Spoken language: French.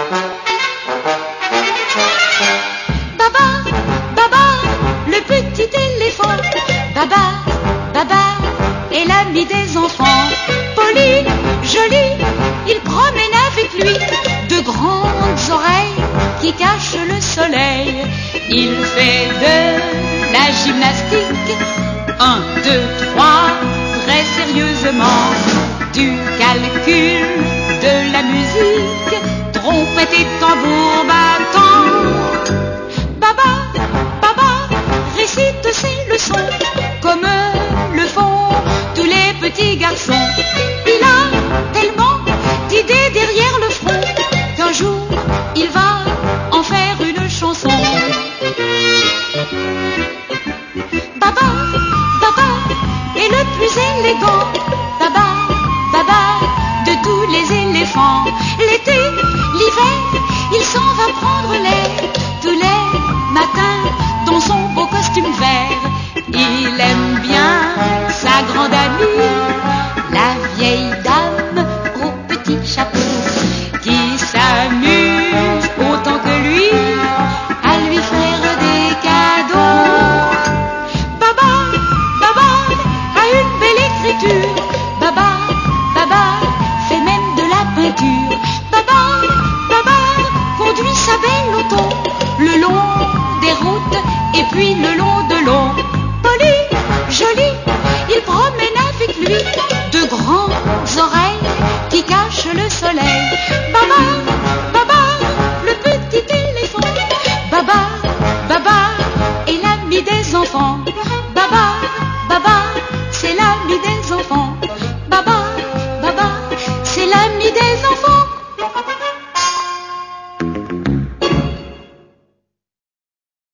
Baba, Baba, le petit éléphant. Baba, Baba, est l'ami des enfants. Poli, joli, il promène avec lui de grandes oreilles qui cachent le soleil. Il fait de la gymnastique, 1, 2, 3, très sérieusement. Du calcul, de la musique, trompette et tambour battant. Baba, Baba, récite ses leçons comme le font tous les petits garçons. Il a tellement d'idées derrière le front qu'un jour il va en faire une chanson. Baba, Baba est le plus élégant. Baba, Baba de tous les éléphants. L'été, l'hiver, il s'en va prendre l'air tous les matins dans son beau costume vert. Il aime bien sa grande amie, la vieille dame au petit chapeau, qui s'amuse autant que lui à lui faire des cadeaux. Baba, Baba a une belle écriture. Baba, Baba fait même de la peinture. Baba, Baba conduit sa belle auto le long des routes et puis le long de l'eau. Poli, joli, il promène avec lui de grandes oreilles qui cachent le soleil. Baba, Baba, le petit éléphant. Baba, Baba est l'ami des enfants.